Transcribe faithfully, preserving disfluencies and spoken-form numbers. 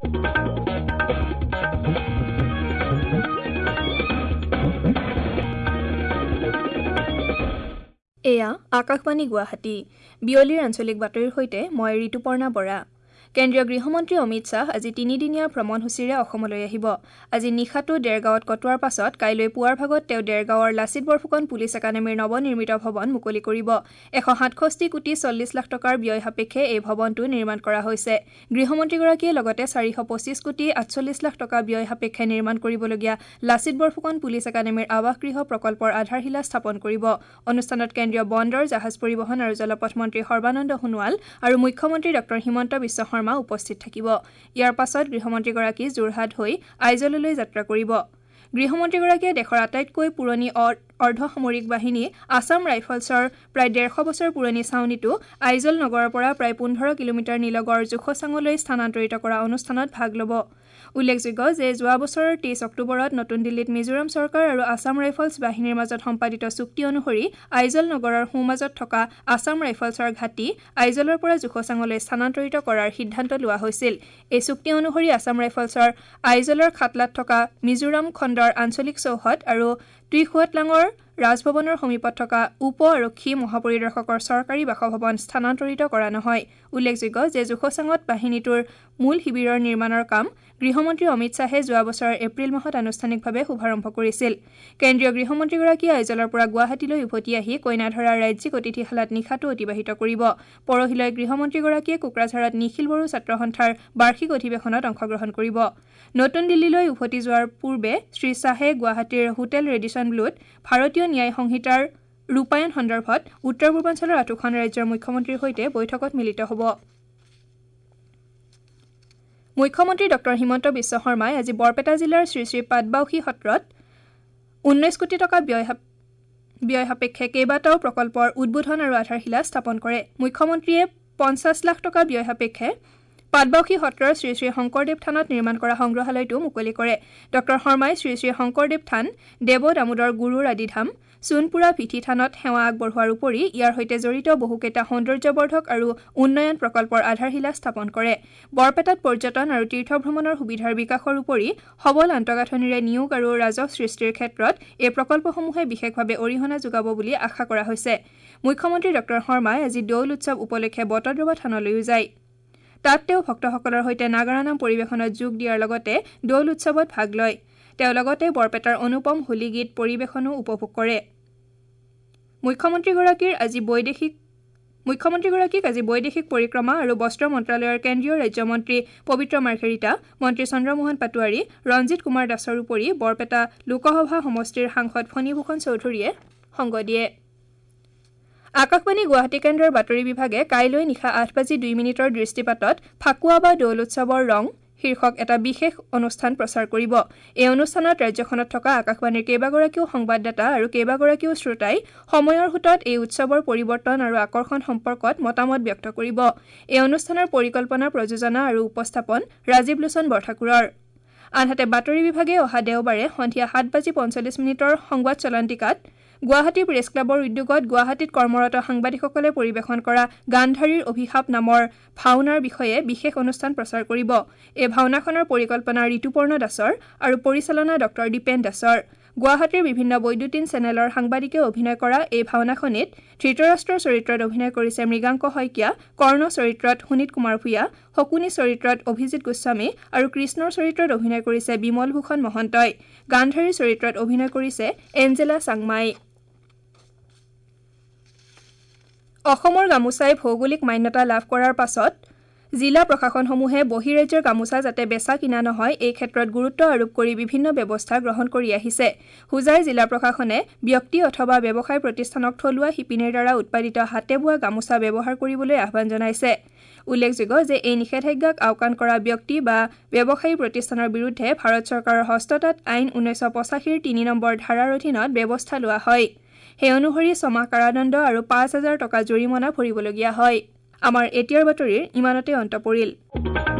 এয়া আকাশবাণী গুৱাহাটী বিয়লিৰ আঞ্চলিক বাতৰিৰ সৈতে মই ঋতুপৰ্ণা বৰা। কেন্দ্ৰীয় গৃহমন্ত্ৰী অমিত শ্বাহ আজি তিনিদিনীয়া ভ্ৰমণসূচীৰে অসমলৈ আহিব। আজি নিশাটো ডেৰগাঁৱত কটোৱাৰ পাছত কাইলৈ পুৱাৰ ভাগত তেওঁ ডেৰগাঁৱৰ লাচিত বৰফুকন পুলিচ একাডেমীৰ নৱনিৰ্মিত ভৱন মুকলি কৰিব। এশ সাতষষ্ঠি কোটি চল্লিছ লাখ টকাৰ ব্যয় সাপেক্ষে এই ভৱনটো নিৰ্মাণ কৰা হৈছে। গৃহমন্ত্ৰীগৰাকীয়ে লগতে চাৰিশ পঁচিছ কোটি আঠচল্লিছ লাখ টকা ব্যয় সাপেক্ষে নিৰ্মাণ কৰিবলগীয়া লাচিত বৰফুকন পুলিচ একাডেমীৰ আৱাসগৃহ প্ৰকল্পৰ আধাৰশিলা স্থাপন কৰিব। অনুষ্ঠানত কেন্দ্ৰীয় বন্দৰ জাহাজ পৰিবহণ আৰু জলপথ মন্ত্ৰী সৰ্বানন্দ সোণোৱাল আৰু মুখ্যমন্ত্ৰী ডঃ হিমন্ত বিশ্ব শৰ্মা উপস্থিত থাকিব। ইয়াৰ পাছত গৃহমন্ত্ৰীগৰাকী যোৰহাট হৈ আইজললৈ যাত্ৰা কৰিব। গৃহমন্ত্ৰীগৰাকীয়ে দেশৰ আটাইতকৈ পুৰণি অৰ্ধসামৰিক বাহিনী আছাম ৰাইফলছৰ প্ৰায় ডেৰশ বছৰ পুৰণি ছাউনীটো আইজল নগৰৰ পৰা প্ৰায় পোন্ধৰ কিলোমিটাৰ নিলগৰ জোখোচাঙলৈ স্থানান্তৰিত কৰা অনুষ্ঠানত ভাগ ল'ব। উল্লেখযোগ্য যে যোৱা বছৰৰ তেইছ অক্টোবৰত নতুন দিল্লীত মিজোৰাম চৰকাৰ আৰু আছাম ৰাইফলছ বাহিনীৰ মাজত সম্পাদিত চুক্তি অনুসৰি আইজল নগৰৰ সোঁমাজত থকা আছাম ৰাইফলছৰ ঘাটি আইজলৰ পৰা জোখোচাঙলৈ স্থানান্তৰিত কৰাৰ সিদ্ধান্ত লোৱা হৈছিল। এই চুক্তি অনুসৰি আছাম ৰাইফলছৰ আইজলৰ খাটলাত থকা মিজোৰাম খণ্ডৰ আঞ্চলিক চৌহদ আৰু টুইখুৱাটলাঙৰ ৰাজভৱনৰ সমীপত থকা উপ আৰক্ষী মহাপৰিদৰ্শকৰ চৰকাৰী বাসভৱন স্থানান্তৰিত কৰা নহয়। উল্লেখযোগ্য যে জোখোচাঙত বাহিনীটোৰ মূল শিবিৰৰ নিৰ্মাণৰ কাম গৃহমন্ত্ৰী অমিত শ্বাহে যোৱা বছৰৰ এপ্ৰিল মাহত আনুষ্ঠানিকভাৱে শুভাৰম্ভ কৰিছিল। কেন্দ্ৰীয় গৃহমন্ত্ৰীগৰাকীয়ে আইজলৰ পৰা গুৱাহাটীলৈ উভতি আহি কইনাধৰাৰ ৰাজ্যিক অতিথিশালাত নিশাটো অতিবাহিত কৰিব। পৰহিলৈ গৃহমন্ত্ৰীগৰাকীয়ে কোকৰাঝাৰত নিখিল বড়ো ছাত্ৰ সন্থাৰ বাৰ্ষিক অধিৱেশনত অংশগ্ৰহণ কৰিব। নতুন দিল্লীলৈ উভতি যোৱাৰ পূৰ্বে শ্ৰীশ্বাহে গুৱাহাটীৰ হোটেল ৰেডিছন ব্লুত ভাৰতীয় ন্যায় সংহিতাৰ ৰূপায়ণ সন্দৰ্ভত উত্তৰ পূৰ্বাঞ্চলৰ আঠোখন ৰাজ্যৰ মুখ্যমন্ত্ৰীৰ সৈতে বৈঠকত মিলিত হ'ব। মুখ্যমন্ত্ৰী ডঃ হিমন্ত বিশ্ব শৰ্মাই আজি বৰপেটা জিলাৰ শ্ৰী শ্ৰী পাটবাউসী সত্ৰত ঊনৈছ কোটি টকা ব্যয় ব্যয় সাপেক্ষে কেইবাটাও প্ৰকল্পৰ উদ্বোধন আৰু আধাৰশিলা স্থাপন কৰে। মুখ্যমন্ত্ৰীয়ে পঞ্চাছ লাখ টকা ব্যয় সাপেক্ষে পাটবাউসী সত্ৰৰ শ্ৰী শ্ৰী শংকৰদেৱ থানত নিৰ্মাণ কৰা সংগ্ৰহালয়টো মুকলি কৰে। ডঃ শৰ্মাই শ্ৰী শ্ৰী শংকৰদেৱ থান, দেৱ দামোদৰ গুৰুৰ আদিধাম, সোণপুৰা পিঠি থানত সেৱা আগবঢ়োৱাৰ উপৰি ইয়াৰ সৈতে জড়িত বহুকেইটা সৌন্দৰ্যবৰ্ধক আৰু উন্নয়ন প্ৰকল্পৰ আধাৰশিলা স্থাপন কৰে। বৰপেটাত পৰ্যটন আৰু তীৰ্থ ভ্ৰমণৰ সুবিধাৰ বিকাশৰ উপৰি সবল আন্তঃগাঁথনিৰে নিয়োগ আৰু ৰাজহ সৃষ্টিৰ ক্ষেত্ৰত এই প্ৰকল্পসমূহে বিশেষভাৱে অৰিহণা যোগাব বুলি আশা কৰা হৈছে। মুখ্যমন্ত্ৰী ডঃ শৰ্মাই আজি দৌল উৎসৱ উপলক্ষে বটদ্ৰৱা থানলৈও যায়। তাত তেওঁ ভক্তসকলৰ সৈতে নাগাৰা নাম পৰিৱেশনত যোগ দিয়াৰ লগতে দৌল উৎসৱত ভাগ লয়। তেওঁ লগতে বৰপেটাৰ অনুপম হোলী গীত পৰিৱেশনো উপভোগ কৰে। মুখ্যমন্ত্ৰীগৰাকীৰ আজি বৈদেশিক মুখ্যমন্ত্ৰীগৰাকীক আজি বৈদেশিক পৰিক্ৰমা আৰু বস্ত্ৰ মন্ত্ৰালয়ৰ কেন্দ্ৰীয় ৰাজ্যমন্ত্ৰী পবিত্ৰ মাৰ্ঘেৰিটা, মন্ত্ৰী চন্দ্ৰমোহন পাটোৱাৰী, ৰঞ্জিত কুমাৰ দাসৰ উপৰি বৰপেটা লোকসভা সমষ্টিৰ সাংসদ ফণীভূষণ চৌধুৰীয়ে সংগ দিয়ে। আকাশবাণী গুৱাহাটী কেন্দ্ৰৰ বাতৰি বিভাগে কাইলৈ নিশা আঠ বাজি দুই মিনিটৰ দৃষ্টিপাতত ফাকুৱা বা দৌল উৎসৱৰ ৰং শীৰ্ষক এটা বিশেষ অনুষ্ঠান প্ৰচাৰ কৰিব। এই অনুষ্ঠানত ৰাজ্যখনত থকা আকাশবাণীৰ কেইবাগৰাকীও সংবাদদাতা আৰু কেইবাগৰাকীও শ্ৰোতাই সময়ৰ সোঁতত এই উৎসৱৰ পৰিৱৰ্তন আৰু আকৰ্ষণ সম্পৰ্কত মতামত ব্যক্ত কৰিব। এই অনুষ্ঠানৰ পৰিকল্পনা, প্ৰযোজনা আৰু উপস্থাপন ৰাজীৱ লোচন বৰঠাকুৰৰ। আনহাতে বাতৰি বিভাগে অহা দেওবাৰে সন্ধিয়া সাত বাজি পঞ্চল্লিছ মিনিটৰ সংবাদ চলন্তিকাত গুৱাহাটী প্ৰেছ ক্লাবৰ উদ্যোগত গুৱাহাটীত কৰ্মৰত সাংবাদিকসকলে পৰিৱেশন কৰা গান্ধাৰীৰ অভিশাপ নামৰ ভাওনাৰ বিষয়ে বিশেষ অনুষ্ঠান প্ৰচাৰ কৰিব। এই ভাওনাখনৰ পৰিকল্পনা ঋতুপৰ্ণ দাসৰ আৰু পৰিচালনা ডঃ দীপেন দাসৰ। গুৱাহাটীৰ বিভিন্ন বৈদ্যুতিন চেনেলৰ সাংবাদিকে অভিনয় কৰা এই ভাওনাখনিত ধৃতৰাষ্ট্ৰৰ চৰিত্ৰত অভিনয় কৰিছে মৃগাংক শইকীয়া, কৰ্ণ চৰিত্ৰত সুনীত কুমাৰ ভূঞা, শকুনি চৰিত্ৰত অভিজিৎ গোস্বামী আৰু কৃষ্ণৰ চৰিত্ৰত অভিনয় কৰিছে বিমল ভূষণ মহন্তই। গান্ধাৰীৰ চৰিত্ৰত অভিনয় কৰিছে এঞ্জেলা চাংমাই। অসমৰ গামোচাই ভৌগোলিক মান্যতা লাভ কৰাৰ পাছত জিলা প্ৰশাসনসমূহে বহিৰাজ্যৰ গামোচা যাতে বেচা কিনা নহয় এই ক্ষেত্ৰত গুৰুত্ব আৰোপ কৰি বিভিন্ন ব্যৱস্থা গ্ৰহণ কৰি আহিছে। হোজাই জিলা প্ৰশাসনে ব্যক্তি অথবা ব্যৱসায় প্ৰতিষ্ঠানক থলুৱা শিপিনীৰ দ্বাৰা উৎপাদিত হাতে বোৱা গামোচা ব্যৱহাৰ কৰিবলৈ আহ্বান জনাইছে। উল্লেখযোগ্য যে এই নিষেধাজ্ঞাক আওকাণ কৰা ব্যক্তি বা ব্যৱসায়ী প্ৰতিষ্ঠানৰ বিৰুদ্ধে ভাৰত চৰকাৰৰ হস্ততাঁত আইন ঊনৈছশ পঁচাশীৰ তিনি নম্বৰ ধাৰাৰ অধীনত ব্যৱস্থা লোৱা হয়। সেই অনুসৰি ছমাহ কাৰাদণ্ড আৰু পাঁচ হাজাৰ টকা জৰিমনা ভৰিবলগীয়া হয়। আমাৰ এতিয়াৰ বাতৰিৰ ইমানতে অন্ত পৰিল।